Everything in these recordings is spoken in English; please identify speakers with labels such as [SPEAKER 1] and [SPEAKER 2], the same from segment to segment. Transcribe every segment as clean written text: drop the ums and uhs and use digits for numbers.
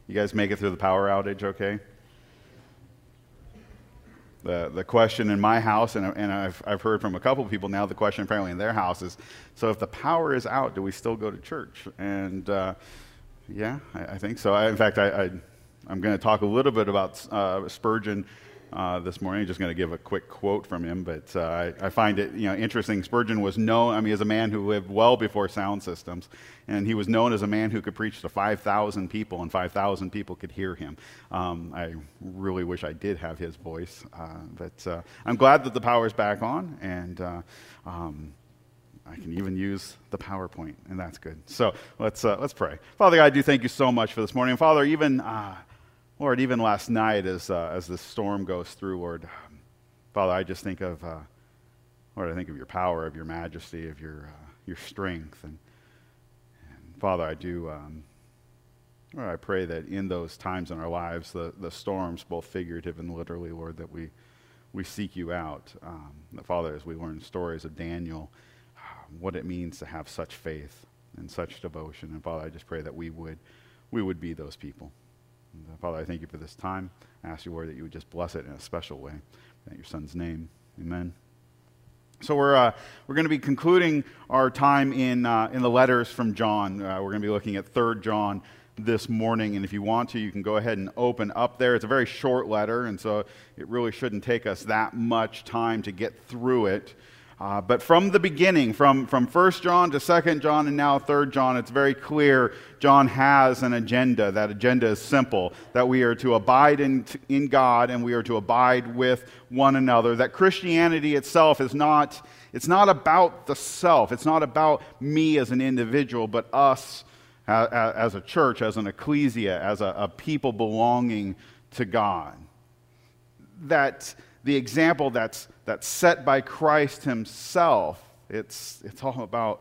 [SPEAKER 1] You guys make it through the power outage okay? The question in my house, and I've heard from a couple of people now, the question apparently in their house is, so if the power is out, do we still go to church? And yeah, I think so. In fact, I'm going to talk a little bit about Spurgeon this morning. I'm just going to give a quick quote from him, but I find it interesting. Spurgeon was known, as a man who lived well before sound systems, and he was known as a man who could preach to 5,000 people, and 5,000 people could hear him. I really wish I did have his voice, but I'm glad that the power's back on, and I can even use the PowerPoint, and that's good. So let's pray. Father God, I do thank you so much for this morning. Father, Lord, even last night as this storm goes through, Lord, Father, I just think of, Lord, I think of your power, of your majesty, of your strength, and Father, I do, Lord, I pray that in those times in our lives, the storms, both figurative and literally, Lord, that we seek you out. That Father, as we learn stories of Daniel, what it means to have such faith and such devotion, and Father, I just pray that we would be those people. And Father, I thank you for this time. I ask you, Lord, that you would just bless it in a special way. In your Son's name, amen. So we're going to be concluding our time in the letters from John. We're going to be looking at 3 John this morning, and if you want to, you can go ahead and open up there. It's a very short letter, and so it really shouldn't take us that much time to get through it. But from the beginning, from 1 John to 2 John and now 3 John, it's very clear John has an agenda. That agenda is simple, that we are to abide in God and we are to abide with one another. That Christianity itself is not about the self. It's not about me as an individual, but us as a church, as an ecclesia, as a people belonging to God. That the example that's set by Christ himself, it's all about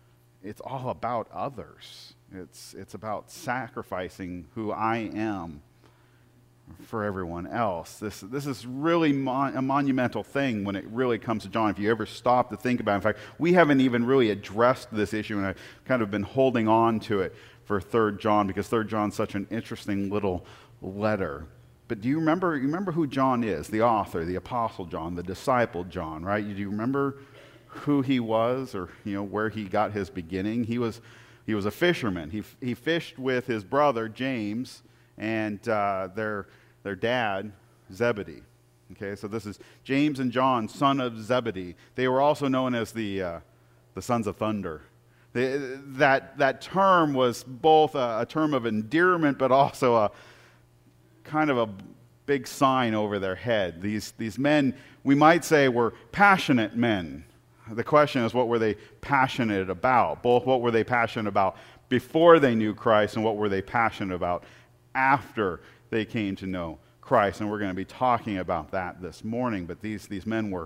[SPEAKER 1] others. It's about sacrificing who I am for everyone else. This is really a monumental thing when it really comes to John. If you ever stop to think about it. In fact, we haven't even really addressed this issue, and I've kind of been holding on to it for 3 John because 3 John's such an interesting little letter. But do you remember who John is? The author, the apostle John, the disciple John, right? Do you remember who he was, or where he got his beginning? He was a fisherman. He fished with his brother James and their dad Zebedee. Okay, so this is James and John, son of Zebedee. They were also known as the sons of thunder. That term was both a term of endearment, but also a kind of a big sign over their head. These men, we might say, were passionate men. The question is, what were they passionate about? Both what were they passionate about before they knew Christ, and what were they passionate about after they came to know Christ? And we're going to be talking about that this morning. But these men were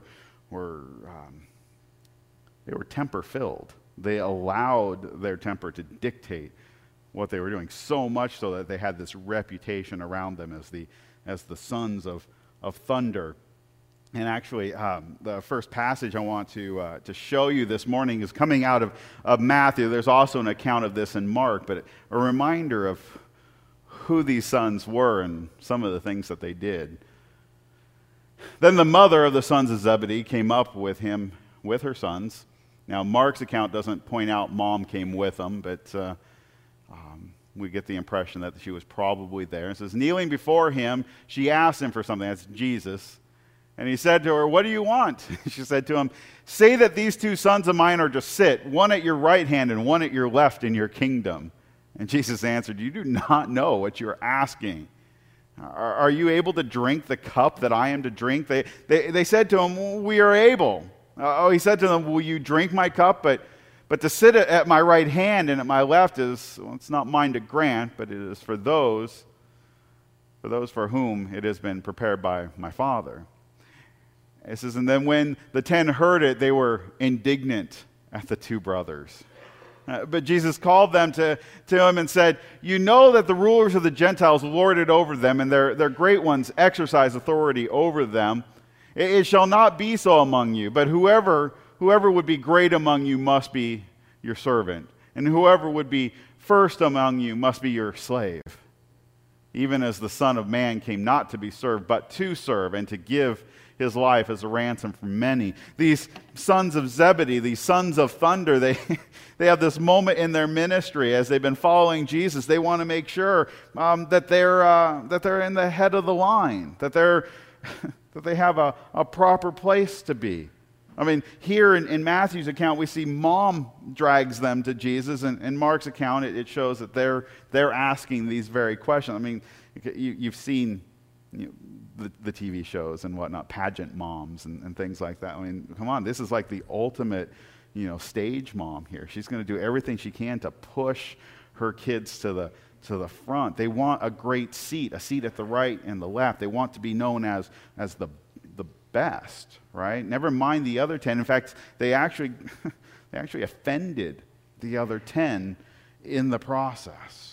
[SPEAKER 1] temper-filled. They allowed their temper to dictate what they were doing, so much so that they had this reputation around them as the sons of thunder. And actually, the first passage I want to show you this morning is coming out of Matthew. There's also an account of this in Mark, but a reminder of who these sons were and some of the things that they did. Then the mother of the sons of Zebedee came up with him with her sons. Now, Mark's account doesn't point out mom came with them, but we get the impression that she was probably there. It says, kneeling before him, she asked him for something. That's Jesus. And he said to her, what do you want? She said to him, say that these 2 sons of mine are to sit, one at your right hand and one at your left in your kingdom. And Jesus answered, you do not know what you're asking. Are you able to drink the cup that I am to drink? They said to him, we are able. He said to them, will you drink my cup? But to sit at my right hand and at my left it's not mine to grant, but it is for those for whom it has been prepared by my Father. It says, and then when the 10 heard it, they were indignant at the 2 brothers. But Jesus called them to him and said, you know that the rulers of the Gentiles lord it over them, and their great ones exercise authority over them. It shall not be so among you, but whoever would be great among you must be your servant, and whoever would be first among you must be your slave. even as the Son of Man came not to be served, but to serve and to give his life as a ransom for many. These sons of Zebedee, these sons of thunder, they have this moment in their ministry as they've been following Jesus. They want to make sure that they're in the head of the line, that they have a proper place to be. I mean, here in Matthew's account, we see mom drags them to Jesus, and in Mark's account, it shows that they're asking these very questions. I mean, you've seen the TV shows and whatnot, pageant moms and things like that. I mean, come on, this is like the ultimate, stage mom here. She's going to do everything she can to push her kids to the front. They want a great seat, a seat at the right and the left. They want to be known as the best, right? Never mind the other 10. In fact, they actually offended the other 10 in the process.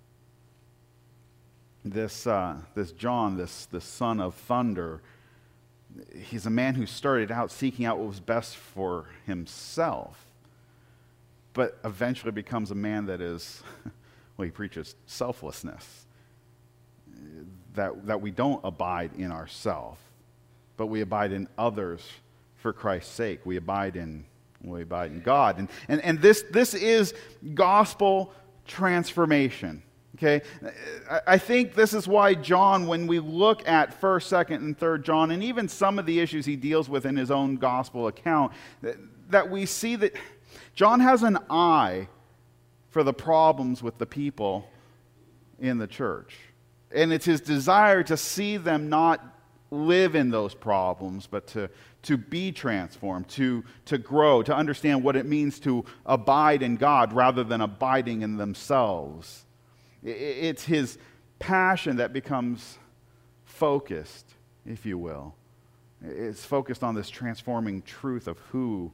[SPEAKER 1] This John, this son of thunder, he's a man who started out seeking out what was best for himself, but eventually becomes a man that is, he preaches selflessness, that we don't abide in ourselves, but we abide in others for Christ's sake. We abide in God. And this is gospel transformation. Okay, I think this is why John, when we look at 1st, 2nd, and 3rd John, and even some of the issues he deals with in his own gospel account, that we see that John has an eye for the problems with the people in the church. And it's his desire to see them not live in those problems, but to be transformed, to grow, to understand what it means to abide in God rather than abiding in themselves. It's his passion that becomes focused, if you will. It's focused on this transforming truth of who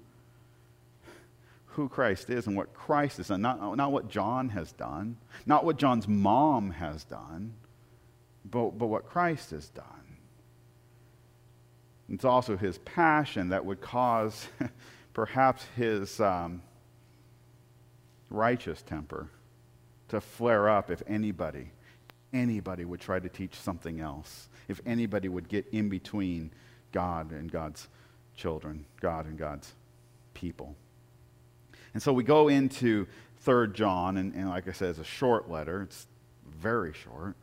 [SPEAKER 1] Christ is and what Christ has done. Not what John has done, not what John's mom has done, but what Christ has done. It's also his passion that would cause perhaps his righteous temper to flare up if anybody would try to teach something else, if anybody would get in between God and God's children, God and God's people. And so we go into 3rd John, and like I said, it's a short letter. It's very short.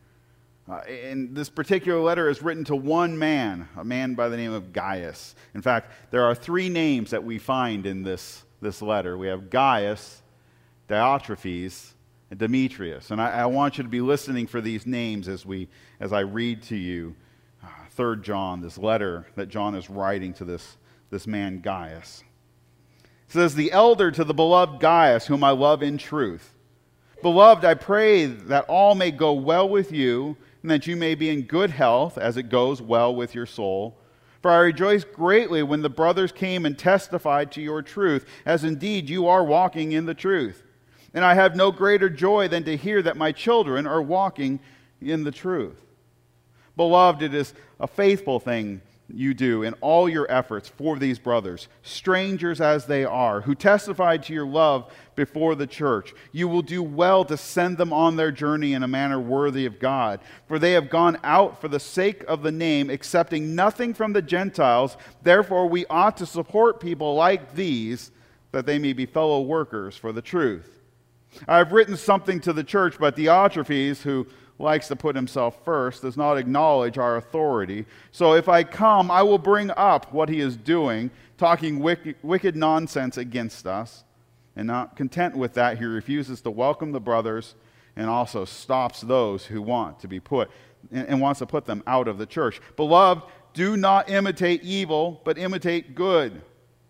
[SPEAKER 1] And this particular letter is written to one man, a man by the name of Gaius. In fact, there are 3 names that we find in this letter. We have Gaius, Diotrephes, and Demetrius. And I want you to be listening for these names as I read to you 3rd John, this letter that John is writing to this man Gaius. It says, "The elder to the beloved Gaius, whom I love in truth. Beloved, I pray that all may go well with you, and that you may be in good health as it goes well with your soul. For I rejoiced greatly when the brothers came and testified to your truth, as indeed you are walking in the truth. And I have no greater joy than to hear that my children are walking in the truth. Beloved, it is a faithful thing you do in all your efforts for these brothers, strangers as they are, who testified to your love before the church. You will do well to send them on their journey in a manner worthy of God, for they have gone out for the sake of the name, accepting nothing from the Gentiles. Therefore, we ought to support people like these, that they may be fellow workers for the truth. I have written something to the church, but Diotrephes, who likes to put himself first, does not acknowledge our authority. So if I come, I will bring up what he is doing, talking wicked nonsense against us. And not content with that, he refuses to welcome the brothers and also stops those who want to be put and wants to put them out of the church. Beloved, do not imitate evil, but imitate good.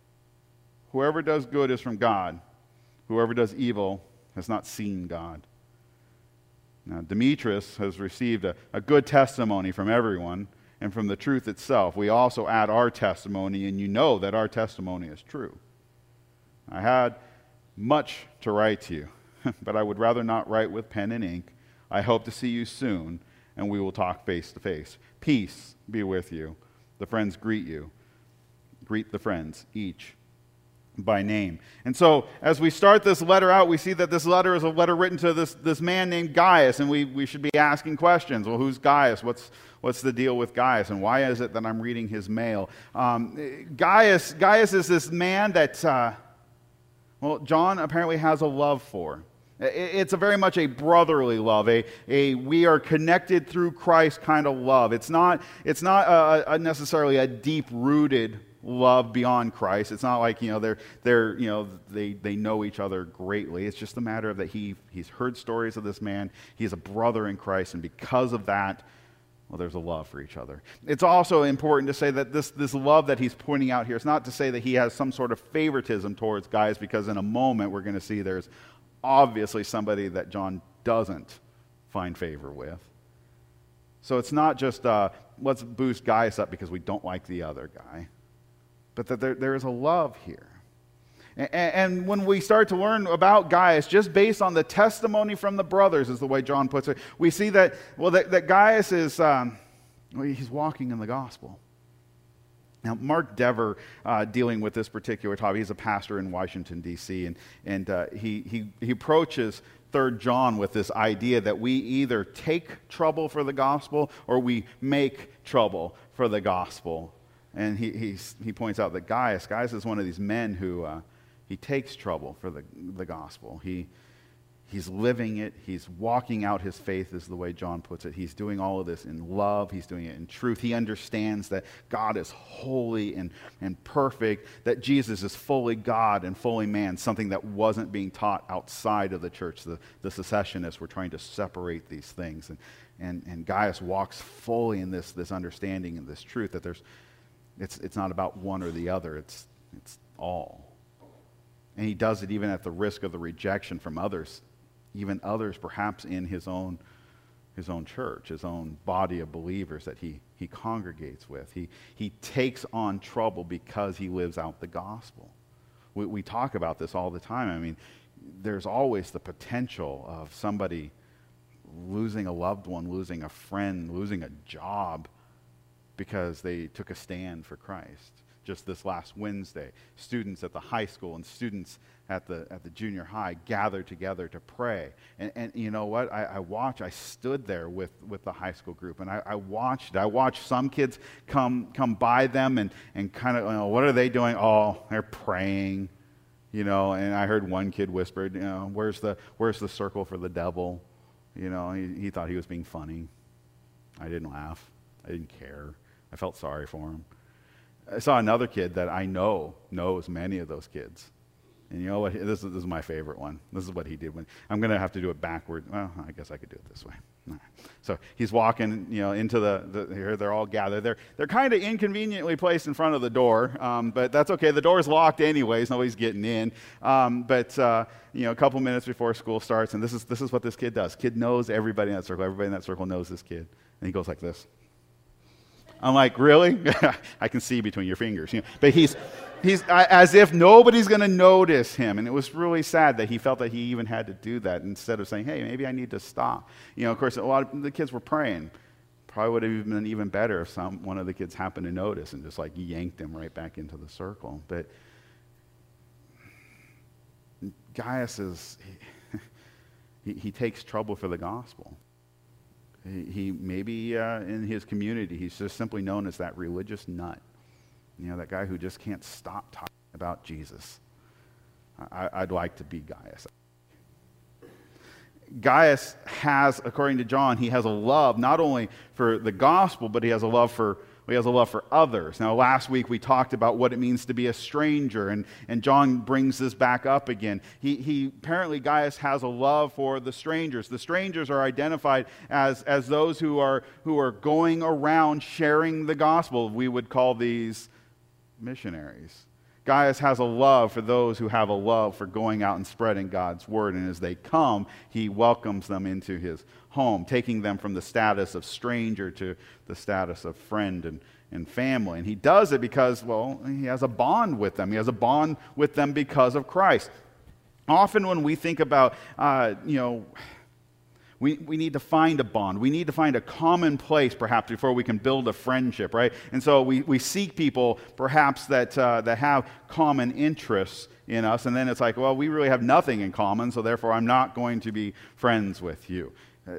[SPEAKER 1] Whoever does good is from God. Whoever does evil has not seen God. Now, Demetrius has received a good testimony from everyone and from the truth itself. We also add our testimony, and you know that our testimony is true. I had much to write to you, but I would rather not write with pen and ink. I hope to see you soon, and we will talk face to face. Peace be with you. The friends greet you. Greet the friends, each by name. And so as we start this letter out, we see that this letter is a letter written to this man named Gaius, and we should be asking questions. Well, who's Gaius? What's the deal with Gaius, and why is it that I'm reading his mail? Gaius is this man that, John apparently has a love for. It's a very much a brotherly love, a we are connected through Christ kind of love. It's not necessarily a deep-rooted love beyond Christ. It's not like, they know each other greatly. It's just a matter of that he's heard stories of this man. He's a brother in Christ, and because of that, there's a love for each other. It's also important to say that this love that he's pointing out here is not to say that he has some sort of favoritism towards Gaius, because in a moment we're going to see there's obviously somebody that John doesn't find favor with. So it's not just let's boost Gaius up because we don't like the other guy, but that there is a love here. And when we start to learn about Gaius, just based on the testimony from the brothers, is the way John puts it, we see that Gaius is, he's walking in the gospel. Now, Mark Dever, dealing with this particular topic, he's a pastor in Washington, D.C., and he approaches 3 John with this idea that we either take trouble for the gospel or we make trouble for the gospel. And he points out that Gaius is one of these men who he takes trouble for the gospel. He's living it. He's walking out his faith, is the way John puts it. He's doing all of this in love. He's doing it in truth. He understands that God is holy and perfect, that Jesus is fully God and fully man, something that wasn't being taught outside of the church. The secessionists were trying to separate these things. And Gaius walks fully in this understanding and this truth that it's not about one or the other. It's all. And he does it even at the risk of the rejection from others, even others perhaps in his own church, his own body of believers that he congregates with. He takes on trouble because he lives out the gospel. We talk about this all the time. I mean, there's always the potential of somebody losing a loved one, losing a friend, losing a job because they took a stand for Christ. Just this last Wednesday, students at the high school and students at the junior high gathered together to pray. And you know what? I stood there with the high school group, and I watched some kids come by them and kind of, what are they doing? Oh, they're praying, and I heard one kid whispered, where's the circle for the devil? He thought he was being funny. I didn't laugh. I didn't care. I felt sorry for him. I saw another kid that I know knows many of those kids. And you know what? This is my favorite one. This is what he did. I'm going to have to do it backward. Well, I guess I could do it this way. Right. So he's walking, into here. They're all gathered. They're kind of inconveniently placed in front of the door, but that's okay. The door's locked anyways. Nobody's getting in. But a couple minutes before school starts, and this is what this kid does. Kid knows everybody in that circle. Everybody in that circle knows this kid. And he goes like this. I'm like, really? I can see between your fingers. But he's as if nobody's going to notice him. And it was really sad that he felt that he even had to do that instead of saying, hey, maybe I need to stop. Of course, a lot of the kids were praying. Probably would have been even better if one of the kids happened to notice and just yanked him right back into the circle. But Gaius he takes trouble for the gospel. He maybe in his community, he's just simply known as that religious nut. That guy who just can't stop talking about Jesus. I'd like to be Gaius. Gaius has, according to John, he has a love not only for the gospel, but he has a love for others. Now, last week we talked about what it means to be a stranger, and John brings this back up again. He apparently, Gaius has a love for the strangers. The strangers are identified as those who are going around sharing the gospel. We would call these missionaries. Gaius has a love for those who have a love for going out and spreading God's word, and as they come, he welcomes them into his home, taking them from the status of stranger to the status of friend and family. And he does it because, he has a bond with them. He has a bond with them because of Christ. Often when we think about, We need to find a bond. We need to find a common place, perhaps, before we can build a friendship, right? And so we seek people, perhaps, that have common interests in us, and then it's like, well, we really have nothing in common, so therefore I'm not going to be friends with you.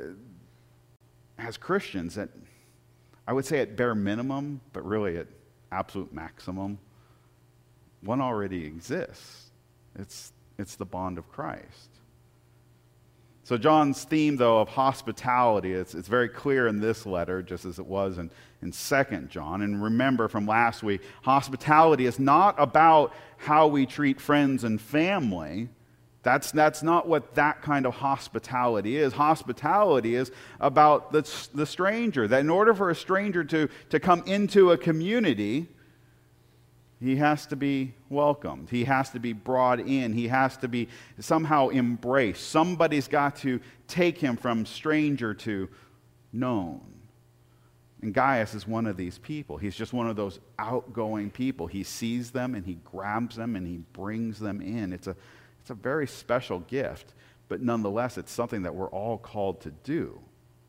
[SPEAKER 1] As Christians, I would say at bare minimum, but really at absolute maximum, one already exists. It's the bond of Christ. So John's theme, though, of hospitality, it's very clear in this letter, just as it was in 2 John. And remember from last week, hospitality is not about how we treat friends and family. That's not what that kind of hospitality is. Hospitality is about the stranger. That in order for a stranger to come into a community, he has to be welcomed. He has to be brought in. He has to be somehow embraced. Somebody's got to take him from stranger to known. And Gaius is one of these people. He's just one of those outgoing people. He sees them and he grabs them and he brings them in. It's a very special gift, but nonetheless, it's something that we're all called to do.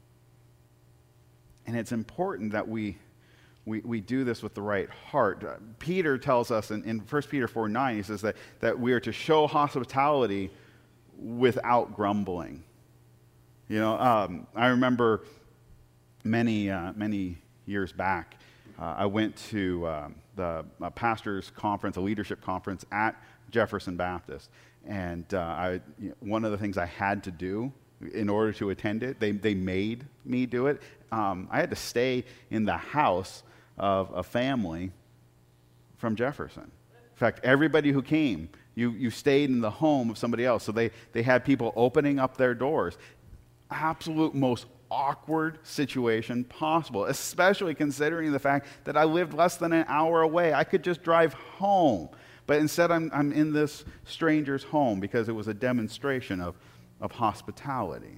[SPEAKER 1] And it's important that we do this with the right heart. Peter tells us in 1 Peter 4:9, he says that we are to show hospitality without grumbling. You know, I remember many years back, I went to the pastor's conference, a leadership conference at Jefferson Baptist. And one of the things I had to do in order to attend it, they made me do it. I had to stay in the house of a family from Jefferson. In fact, everybody who came, you stayed in the home of somebody else. So they had people opening up their doors. Absolute most awkward situation possible, especially considering the fact that I lived less than an hour away. I could just drive home. But instead, I'm in this stranger's home because it was a demonstration of hospitality.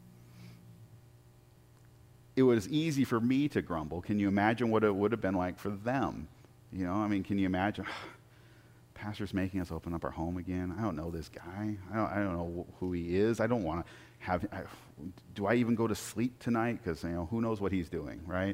[SPEAKER 1] It was easy for me to grumble. Can you imagine what it would have been like for them? You know, I mean, can you imagine? Pastor's making us open up our home again. I don't know this guy. I don't know who he is. I don't want to have. Do I even go to sleep tonight? Because who knows what he's doing, right?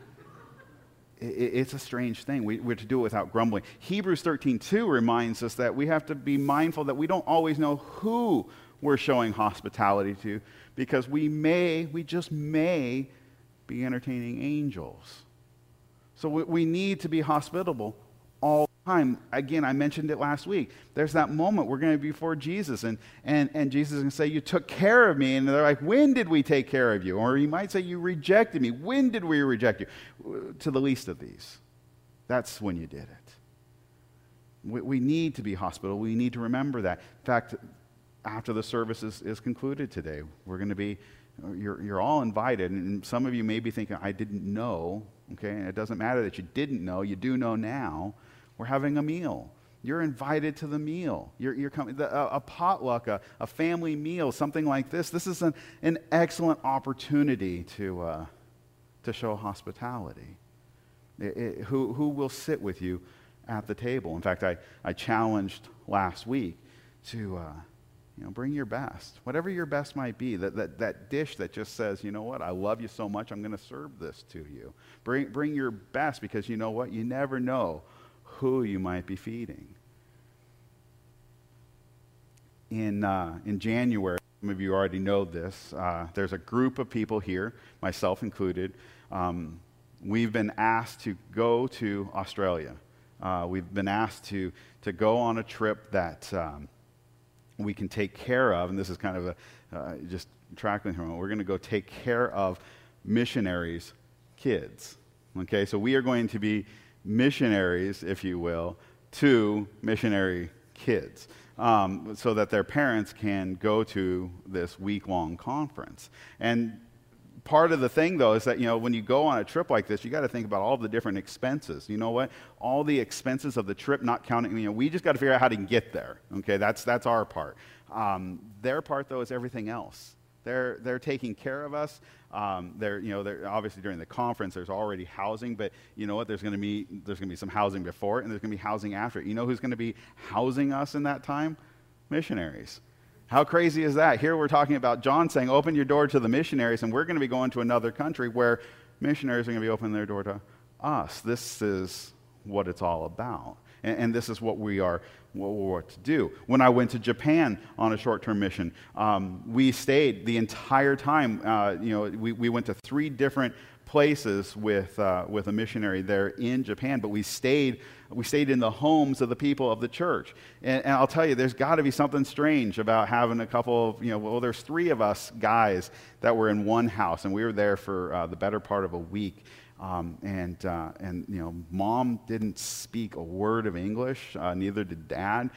[SPEAKER 1] It's a strange thing. We're to do it without grumbling. Hebrews 13:2 reminds us that we have to be mindful that we don't always know who we're showing hospitality to, because we just may be entertaining angels. So we need to be hospitable all the time. Again, I mentioned it last week. There's that moment we're going to be before Jesus, and Jesus is going to say, you took care of me. And they're like, when did we take care of you? Or he might say, you rejected me. When did we reject you? To the least of these. That's when you did it. We need to be hospitable. We need to remember that. In fact, after the service is concluded today, we're going to be, you're all invited. And some of you may be thinking, I didn't know. Okay, and it doesn't matter that you didn't know. You do know now. We're having a meal. You're invited to the meal. You're coming. A potluck, a family meal, something like this. This is an excellent opportunity to show hospitality. Who will sit with you at the table? In fact, I challenged last week to bring your best, whatever your best might be. That dish that just says, you know what, I love you so much, I'm going to serve this to you. Bring your best, because you know what, you never know who you might be feeding. In January, some of you already know this, there's a group of people here, myself included. We've been asked to go to Australia. We've been asked to go on a trip that we can take care of, and this is kind of just tracking from it. We're going to go take care of missionaries' kids. Okay, so we are going to be missionaries, if you will, to missionary kids, so that their parents can go to this week-long conference. And part of the thing, though, is that, when you go on a trip like this, you got to think about all the different expenses. You know what? All the expenses of the trip, not counting, we just got to figure out how to get there. Okay, that's our part. Their part, though, is everything else. They're taking care of us. They're obviously during the conference there's already housing, but you know what? There's going to be some housing before it, and there's going to be housing after it. You know who's going to be housing us in that time? Missionaries. How crazy is that? Here we're talking about John saying, open your door to the missionaries, and we're going to be going to another country where missionaries are going to be opening their door to us. This is what it's all about. And this is what we're to do. When I went to Japan on a short-term mission, we stayed the entire time. We went to 3 different places with a missionary there in Japan, but we stayed in the homes of the people of the church. And I'll tell you, there's got to be something strange about having a couple of, there's 3 of us guys that were in one house, and we were there for the better part of a week. Mom didn't speak a word of English, neither did Dad,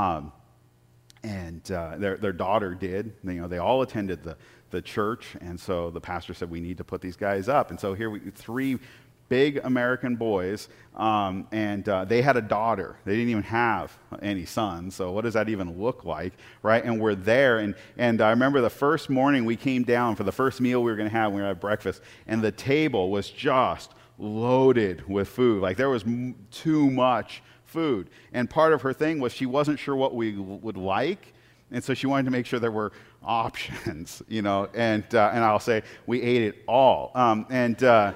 [SPEAKER 1] and their daughter did. They all attended the church, and so the pastor said, we need to put these guys up. And so here 3 big American boys, and they had a daughter. They didn't even have any sons, so what does that even look like, right? And we're there, and I remember the first morning we came down for the first meal we were going to have. We were going to have breakfast, and the table was just loaded with food. Like, there was too much food. And part of her thing was she wasn't sure what we would like, and so she wanted to make sure there were options, and I'll say we ate it all. And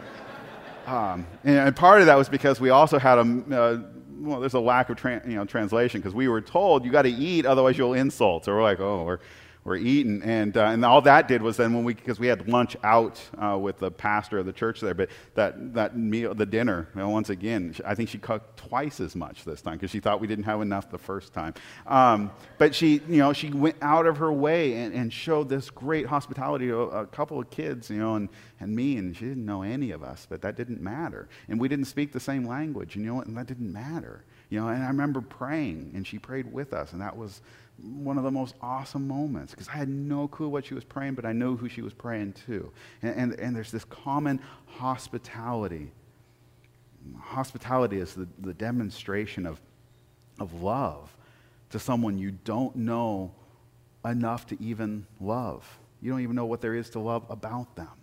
[SPEAKER 1] part of that was because we also had there's a lack of translation, because we were told you got to eat, otherwise you'll insult. So we're like, we're eating, and all that did was then because we had lunch out with the pastor of the church there, but that meal, the dinner, once again, I think she cooked twice as much this time because she thought we didn't have enough the first time. But she went out of her way and showed this great hospitality to a couple of kids, and me, and she didn't know any of us, but that didn't matter. And we didn't speak the same language, and that didn't matter. And I remember praying, and she prayed with us, and that was one of the most awesome moments, because I had no clue what she was praying, but I knew who she was praying to. And there's this common hospitality. Hospitality is the demonstration of love to someone you don't know enough to even love. You don't even know what there is to love about them.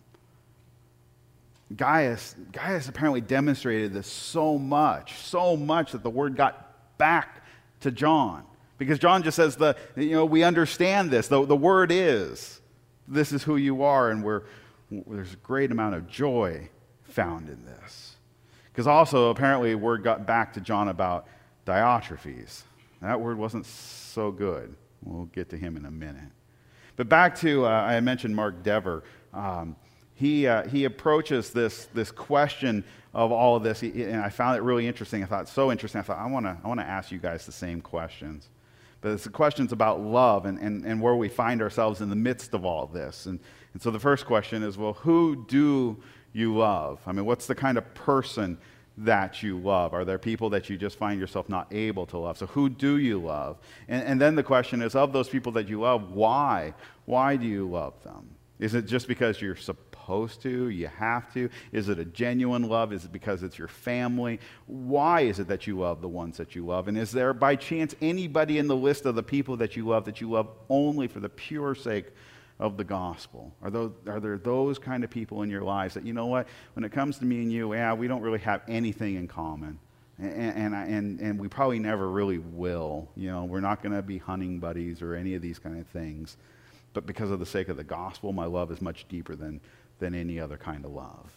[SPEAKER 1] Gaius apparently demonstrated this so much that the word got back to John. Because John just says, we understand this. The word is, this is who you are, and there's a great amount of joy found in this. Because also, apparently, word got back to John about Diotrephes. That word wasn't so good. We'll get to him in a minute. But back to, I mentioned Mark Dever. He approaches this question of all of this, and I found it really interesting. I thought so interesting. I thought, I want to ask you guys the same questions. But it's the questions about love and where we find ourselves in the midst of all of this. And so the first question is, well, who do you love? I mean, what's the kind of person that you love? Are there people that you just find yourself not able to love? So who do you love? And then the question is, of those people that you love, why? Why do you love them? Is it just because you're supposed to? You have to? Is it a genuine love? Is it because it's your family? Why is it that you love the ones that you love? And is there by chance anybody in the list of the people that you love only for the pure sake of the gospel? Are there those kind of people in your lives that, you know what, when it comes to me and you, we don't really have anything in common. And we probably never really will. We're not going to be hunting buddies or any of these kind of things. But because of the sake of the gospel, my love is much deeper than any other kind of love.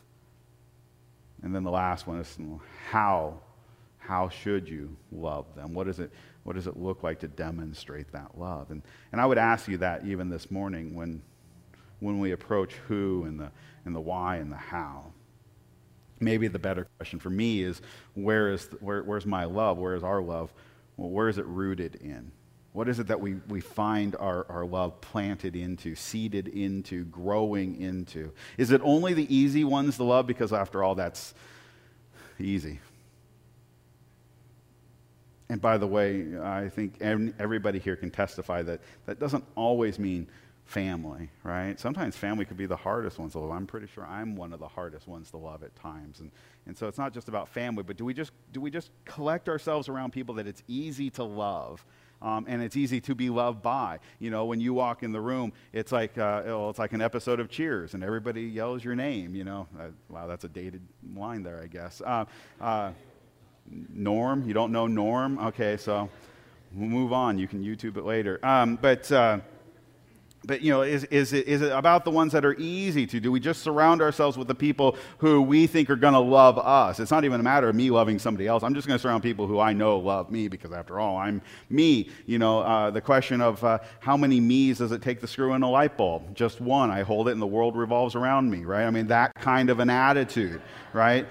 [SPEAKER 1] And then the last one is, how should you love them? What does it look like to demonstrate that love? And I would ask you that even this morning when we approach who and the why and the how. Maybe the better question for me is, where's my love? Where is our love? Well, where is it rooted in? What is it that we find our love planted into, seeded into, growing into? Is it only the easy ones to love? Because after all, that's easy. And by the way, I think everybody here can testify that doesn't always mean family, right? Sometimes family could be the hardest ones to love. I'm pretty sure I'm one of the hardest ones to love at times. And so it's not just about family, but do we just collect ourselves around people that it's easy to love? And it's easy to be loved by. When you walk in the room, it's like an episode of Cheers, and everybody yells your name. Wow, that's a dated line there, I guess. Norm, you don't know Norm? Okay, so we'll move on. You can YouTube it later. But But, is it about the ones that are easy to? Do we just surround ourselves with the people who we think are going to love us? It's not even a matter of me loving somebody else. I'm just going to surround people who I know love me because, after all, I'm me. The question of how many me's does it take to screw in a light bulb? Just one. I hold it and the world revolves around me, right? I mean, that kind of an attitude, right?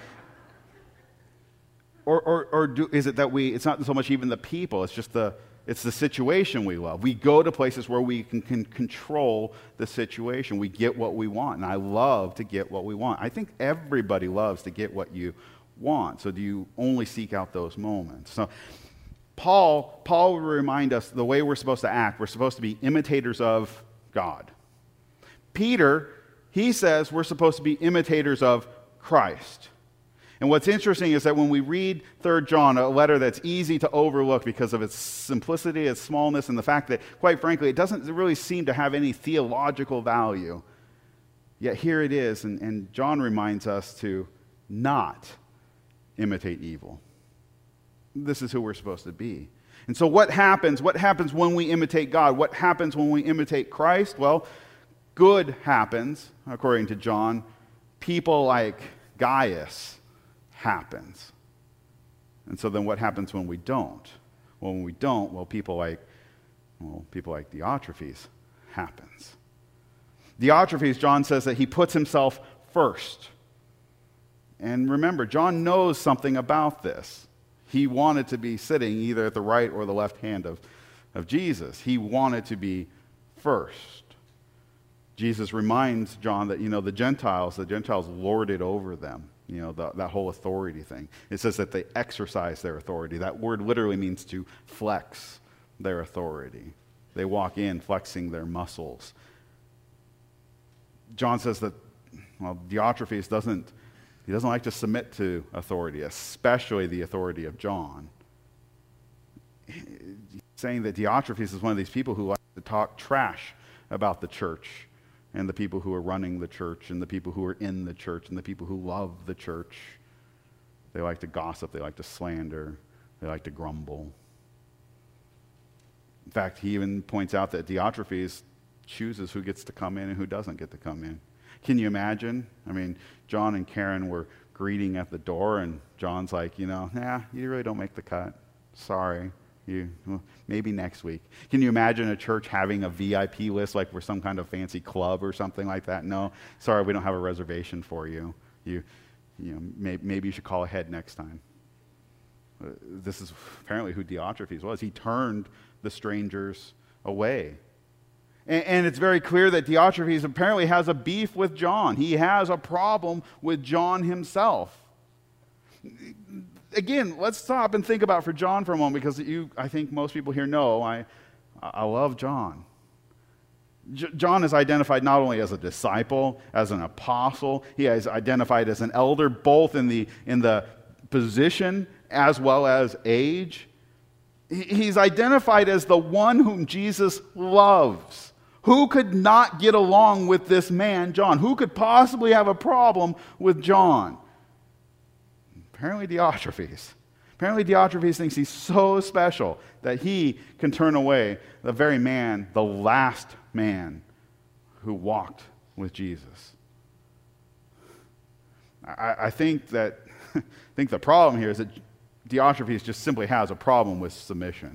[SPEAKER 1] Is it that it's not so much even the people, it's just it's the situation we love. We go to places where we can control the situation. We get what we want, and I love to get what we want. I think everybody loves to get what you want. So do you only seek out those moments? So Paul will remind us the way we're supposed to act. We're supposed to be imitators of God. Peter, he says we're supposed to be imitators of Christ. And what's interesting is that when we read 3 John, a letter that's easy to overlook because of its simplicity, its smallness, and the fact that, quite frankly, it doesn't really seem to have any theological value. Yet here it is, and John reminds us to not imitate evil. This is who we're supposed to be. And so what happens? What happens when we imitate God? What happens when we imitate Christ? Well, good happens, according to John. People like Gaius happens. And so then what happens when we don't? Well, when we don't, people like Diotrephes happens. Diotrephes, John says that he puts himself first. And remember, John knows something about this. He wanted to be sitting either at the right or the left hand of Jesus. He wanted to be first. Jesus reminds John that, the Gentiles lord it over them. That whole authority thing. It says that they exercise their authority. That word literally means to flex their authority. They walk in flexing their muscles. John says that, Diotrephes doesn't like to submit to authority, especially the authority of John. He's saying that Diotrephes is one of these people who like to talk trash about the church and the people who are running the church and the people who are in the church and the people who love the church. They like to gossip, they like to slander, they like to grumble. In fact, he even points out that Diotrephes chooses who gets to come in and who doesn't get to come in. Can you imagine? John and Karen were greeting at the door, and John's like, you really don't make the cut. Sorry. Maybe next week. Can you imagine a church having a VIP list like we're some kind of fancy club or something like that? No, sorry, we don't have a reservation for you. Maybe you should call ahead next time. This is apparently who Diotrephes was. He turned the strangers away. And it's very clear that Diotrephes apparently has a beef with John. He has a problem with John himself. Again, let's stop and think about for John for a moment, because I think most people here know I love John. John is identified not only as a disciple, as an apostle, he is identified as an elder, both in the position as well as age. He's identified as the one whom Jesus loves. Who could not get along with this man, John? Who could possibly have a problem with John? Apparently Diotrephes. Apparently Diotrephes thinks he's so special that he can turn away the very man, the last man who walked with Jesus. I think the problem here is that Diotrephes just simply has a problem with submission.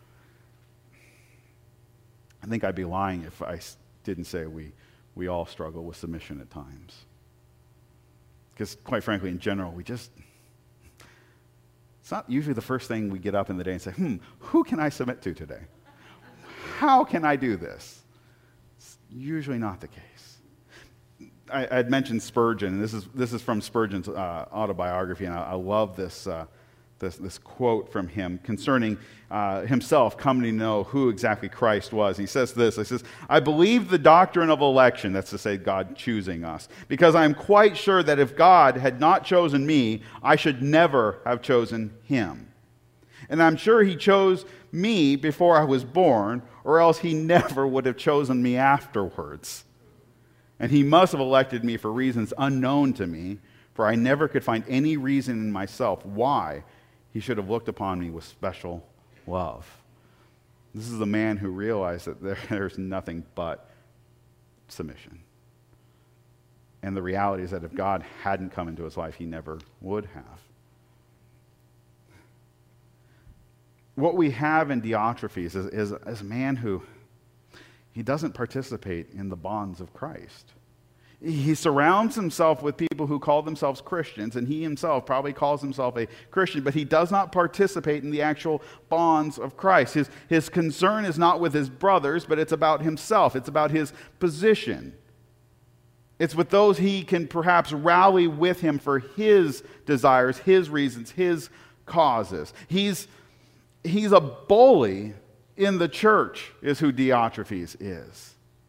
[SPEAKER 1] I think I'd be lying if I didn't say we all struggle with submission at times. Because quite frankly, in general, it's not usually the first thing we get up in the day and say, who can I submit to today? How can I do this? It's usually not the case. I had mentioned Spurgeon, and this is from Spurgeon's autobiography, and I love this quote from him concerning himself coming to know who exactly Christ was. He says this, he says, I believe the doctrine of election, that's to say God choosing us, because I am quite sure that if God had not chosen me, I should never have chosen him. And I'm sure he chose me before I was born, or else he never would have chosen me afterwards. And he must have elected me for reasons unknown to me, for I never could find any reason in myself why he should have looked upon me with special love. This is a man who realized that there's nothing but submission. And the reality is that if God hadn't come into his life, he never would have. What we have in Diotrephes is a man who he doesn't participate in the bonds of Christ. He surrounds himself with people who call themselves Christians, and he himself probably calls himself a Christian, but he does not participate in the actual bonds of Christ. His concern is not with his brothers, but it's about himself. It's about his position. It's with those he can perhaps rally with him for his desires, his reasons, his causes. He's a bully in the church, is who Diotrephes is.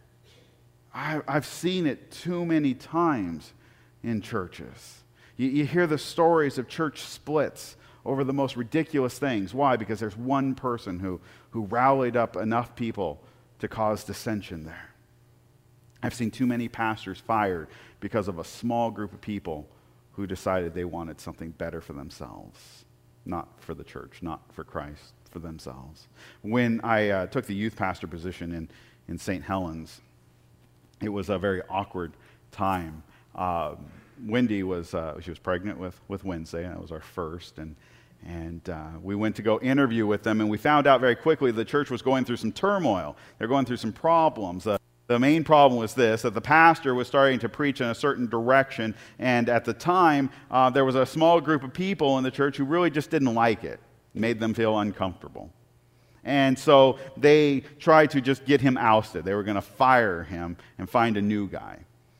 [SPEAKER 1] I've seen it too many times in churches. You hear the stories of church splits over the most ridiculous things. Why? Because there's one person who rallied up enough people to cause dissension there. I've seen too many pastors fired because of a small group of people who decided they wanted something better for themselves. Not for the church, not for Christ, for themselves. When I took the youth pastor position in St. Helens, it was a very awkward time. Wendy she was pregnant with Wednesday, and that was our first, and we went to go interview with them, and we found out very quickly the church was going through some turmoil. They're going through some problems. The main problem was this, that the pastor was starting to preach in a certain direction, and at the time, there was a small group of people in the church who really just didn't like it. It made them feel uncomfortable. And so they tried to just get him ousted. They were going to fire him and find a new guy.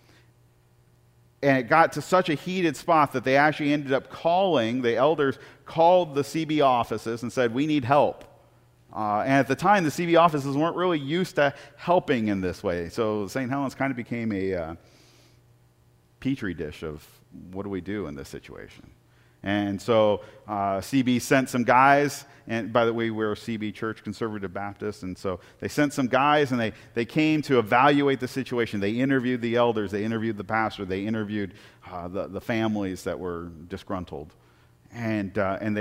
[SPEAKER 1] And it got to such a heated spot that they actually ended up the elders called the CB offices and said, we need help. And at the time, the CB offices weren't really used to helping in this way. So St. Helens kind of became a petri dish of what do we do in this situation? And so CB sent some guys, and by the way, we're a CB Church, Conservative Baptist, and so they sent some guys, and they came to evaluate the situation. They interviewed the elders, they interviewed the pastor, they interviewed the families that were disgruntled. And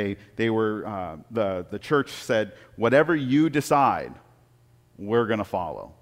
[SPEAKER 1] the church said, whatever you decide, we're going to follow.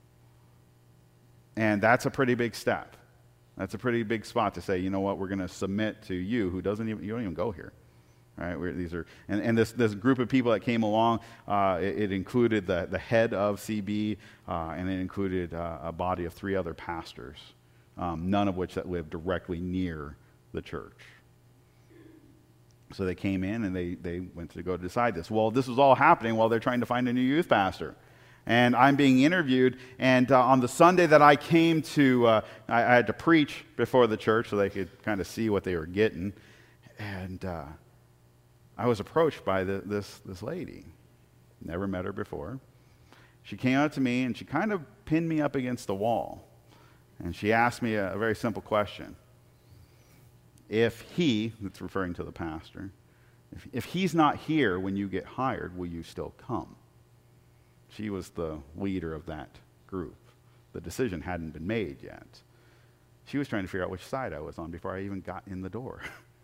[SPEAKER 1] And that's a pretty big step. That's a pretty big spot to say, you know what, we're going to submit to you who you don't even go here. Right? This group of people that came along, it included the head of CB, and it included a body of 3 other pastors, none of which that lived directly near the church. So they came in and they went to go decide this. Well, this was all happening while they're trying to find a new youth pastor. And I'm being interviewed, and on the Sunday that I came to, I had to preach before the church so they could kind of see what they were getting. And I was approached by this lady. Never met her before. She came up to me, and she kind of pinned me up against the wall. And she asked me a very simple question. If he, that's referring to the pastor, if he's not here when you get hired, will you still come? She was the leader of that group. The decision hadn't been made yet. She was trying to figure out which side I was on before I even got in the door.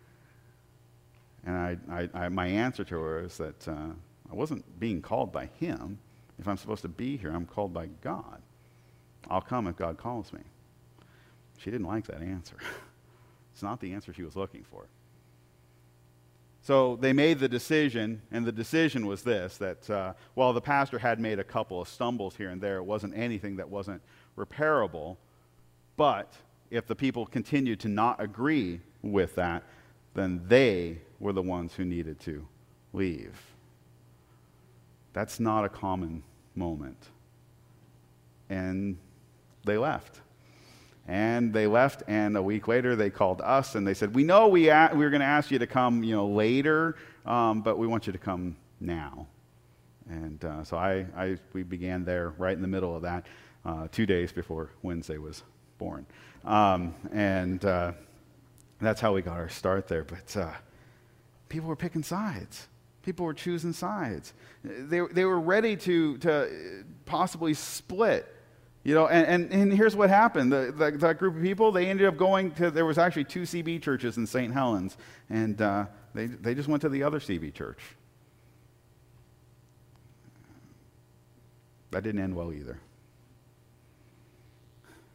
[SPEAKER 1] And my answer to her is that I wasn't being called by him. If I'm supposed to be here, I'm called by God. I'll come if God calls me. She didn't like that answer. It's not the answer she was looking for. So they made the decision, and the decision was this, that while the pastor had made a couple of stumbles here and there, it wasn't anything that wasn't repairable. But if the people continued to not agree with that, then they were the ones who needed to leave. That's not a common moment. And they left. And they left, and a week later they called us, and they said, we know we were going to ask you to come later, but we want you to come now. And so we began there right in the middle of that, 2 days before Wednesday was born. And that's how we got our start there. But people were picking sides. People were choosing sides. They were ready to possibly split. And here's what happened. That group of people, they ended up going to, there was actually 2 CB churches in St. Helens, and they just went to the other CB church. That didn't end well either.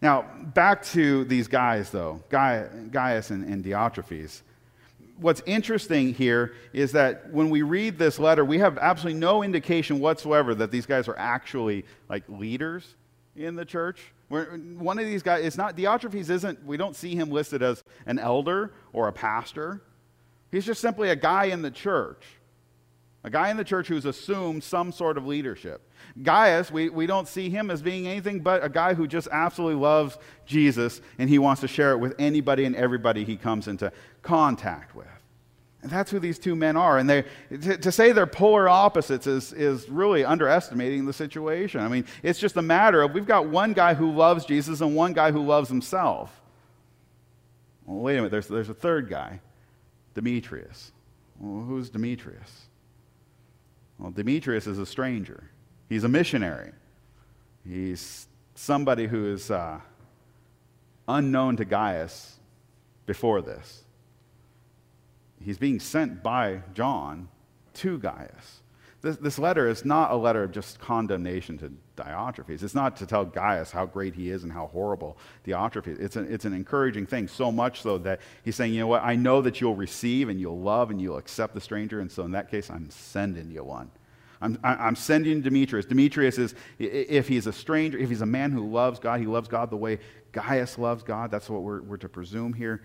[SPEAKER 1] Now, back to these guys, though, Gaius and Diotrephes. What's interesting here is that when we read this letter, we have absolutely no indication whatsoever that these guys are actually like leaders in the church. One of these guys, it's not, Diotrephes isn't, we don't see him listed as an elder or a pastor. He's just simply a guy in the church. A guy in the church who's assumed some sort of leadership. Gaius, we don't see him as being anything but a guy who just absolutely loves Jesus, and he wants to share it with anybody and everybody he comes into contact with. And that's who these two men are. And to say they're polar opposites is really underestimating the situation. I mean, it's just a matter of we've got one guy who loves Jesus and one guy who loves himself. Well, wait a minute, there's a third guy, Demetrius. Well, who's Demetrius? Well, Demetrius is a stranger. He's a missionary. He's somebody who is unknown to Gaius before this. He's being sent by John to Gaius. This letter is not a letter of just condemnation to Diotrephes. It's not to tell Gaius how great he is and how horrible Diotrephes is. It's an encouraging thing, so much so that he's saying, you know what, I know that you'll receive and you'll love and you'll accept the stranger, and so in that case, I'm sending you one. I'm sending Demetrius. Demetrius is, if he's a stranger, if he's a man who loves God, he loves God the way Gaius loves God. That's what we're to presume here.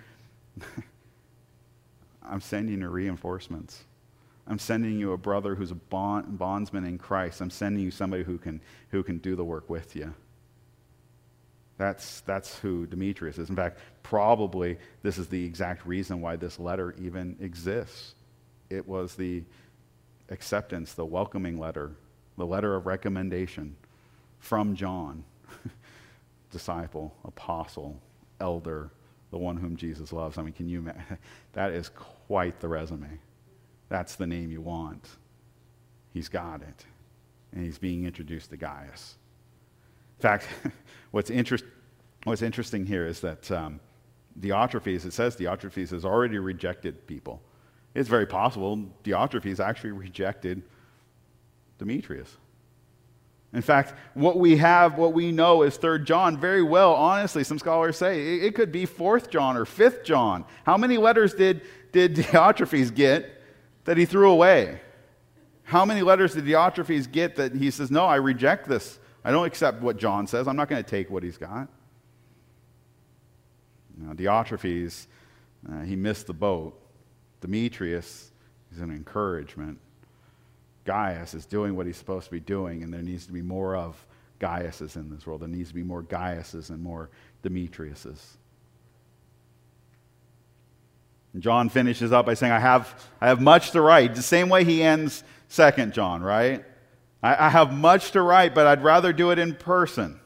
[SPEAKER 1] I'm sending you reinforcements. I'm sending you a brother who's a bondsman in Christ. I'm sending you somebody who can do the work with you. That's who Demetrius is. In fact, probably this is the exact reason why this letter even exists. It was the acceptance, the welcoming letter, the letter of recommendation from John, disciple, apostle, elder, the one whom Jesus loves. I mean, can you imagine? That is quite the resume. That's the name you want. He's got it. And he's being introduced to Gaius. In fact, what's interesting here is that Diotrephes, it says Diotrephes has already rejected people. It's very possible Diotrephes actually rejected Demetrius. In fact, what we know is 3 John very well, honestly, some scholars say, it could be 4th John or 5th John. How many letters did Diotrephes get that he threw away? How many letters did Diotrephes get that he says, no, I reject this. I don't accept what John says. I'm not going to take what he's got. Now, Diotrephes, he missed the boat. Demetrius is an encouragement. Gaius is doing what he's supposed to be doing, and there needs to be more of Gaiuses in this world. There needs to be more Gaiuses and more Demetriuses. And John finishes up by saying, I have much to write. The same way he ends 2 John, right? I have much to write, but I'd rather do it in person.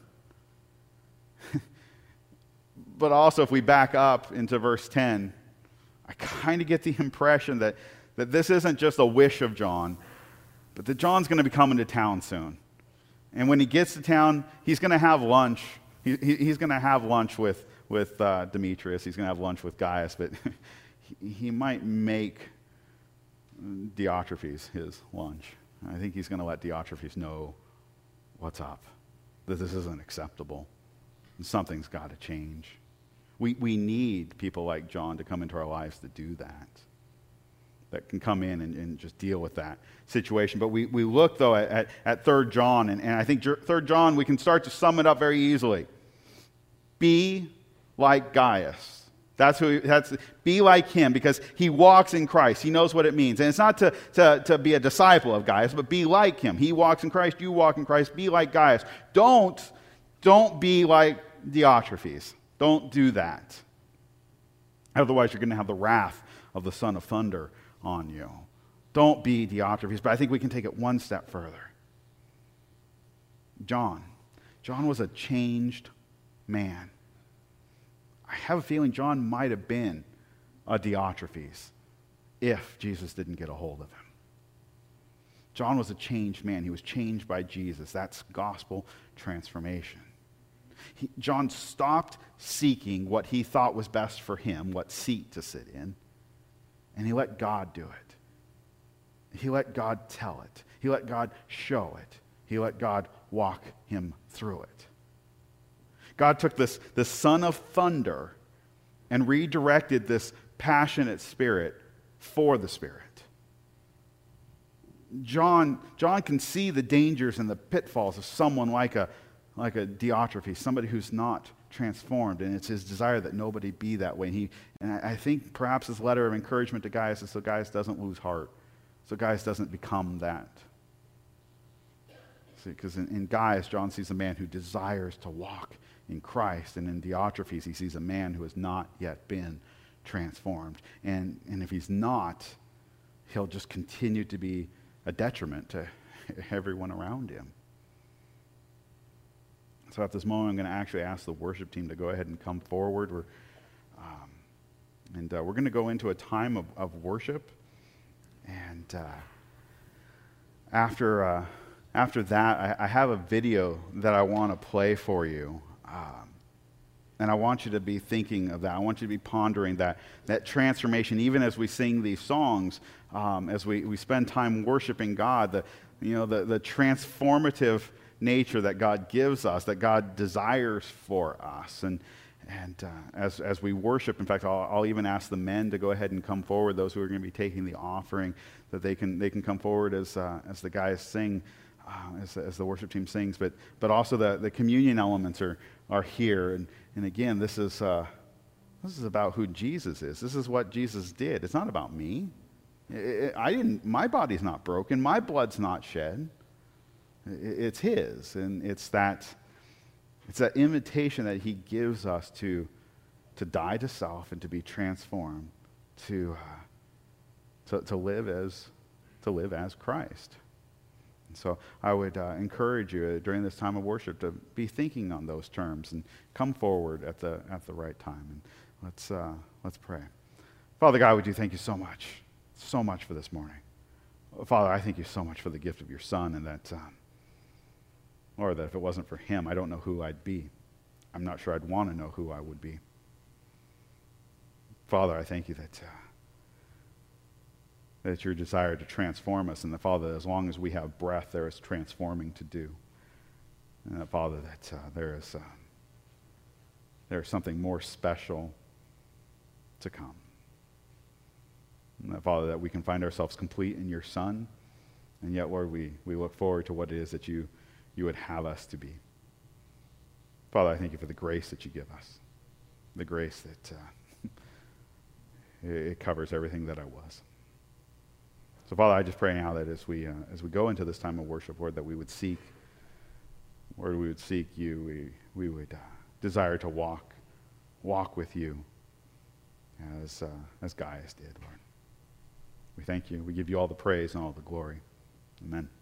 [SPEAKER 1] But also, if we back up into verse 10, I kind of get the impression that this isn't just a wish of John, but that John's going to be coming to town soon. And when he gets to town, he's going to have lunch. He's going to have lunch with Demetrius. He's going to have lunch with Gaius, but he might make Diotrephes his lunch. I think he's going to let Diotrephes know what's up, that this isn't acceptable, and something's got to change. We need people like John to come into our lives to do that can come in and just deal with that situation. But we look, though, at 3 John, and I think 3 John, we can start to sum it up very easily. Be like Gaius. Be like him, because he walks in Christ. He knows what it means. And it's not to be a disciple of Gaius, but be like him. He walks in Christ, you walk in Christ, be like Gaius. Don't be like Diotrephes. Don't do that. Otherwise, you're going to have the wrath of the Son of Thunder on you. Don't be Diotrephes, but I think we can take it one step further. John was a changed man. I have a feeling John might have been a Diotrephes if Jesus didn't get a hold of him. John was a changed man. He was changed by Jesus. That's gospel transformation. John stopped seeking what he thought was best for him, what seat to sit in, and he let God do it. He let God tell it. He let God show it. He let God walk him through it. God took this son of thunder and redirected this passionate spirit for the Spirit. John can see the dangers and the pitfalls of someone like a Diotrephes, somebody who's not transformed, and it's his desire that nobody be that way. And I think perhaps his letter of encouragement to Gaius is so Gaius doesn't lose heart, so Gaius doesn't become that. See, because in Gaius, John sees a man who desires to walk in Christ, and in Diotrephes, he sees a man who has not yet been transformed. And if he's not, he'll just continue to be a detriment to everyone around him. So at this moment, I'm going to actually ask the worship team to go ahead and come forward. We're going to go into a time of worship. And after that, I have a video that I want to play for you. And I want you to be thinking of that. I want you to be pondering that transformation, even as we sing these songs, as we spend time worshiping God, the transformative nature that God gives us, that God desires for us. And as we worship, in fact, I'll even ask the men to go ahead and come forward, those who are going to be taking the offering, that they can come forward as the guys sing, as the worship team sings. But also the communion elements are here. And again, this is about who Jesus is. This is what Jesus did. It's not about me. My body's not broken. My blood's not shed. It's his, and it's that invitation that he gives us to die to self and to be transformed, to live as Christ. And so I would encourage you during this time of worship to be thinking on those terms and come forward at the right time. And let's pray. Father God, we do thank you so much for this morning. Father, I thank you so much for the gift of your Son, and that if it wasn't for him, I don't know who I'd be. I'm not sure I'd want to know who I would be. Father, I thank you that your desire to transform us, and that, Father, as long as we have breath, there is transforming to do. And that, Father, that there is something more special to come. And that, Father, that we can find ourselves complete in your Son, and yet, Lord, we look forward to what it is that you would have us to be. Father, I thank you for the grace that you give us, the grace that it covers everything that I was. So, Father, I just pray now that as we go into this time of worship, Lord, that we would seek, Lord, we would seek you. We would desire to walk with you as Gaius did, Lord. We thank you. We give you all the praise and all the glory. Amen.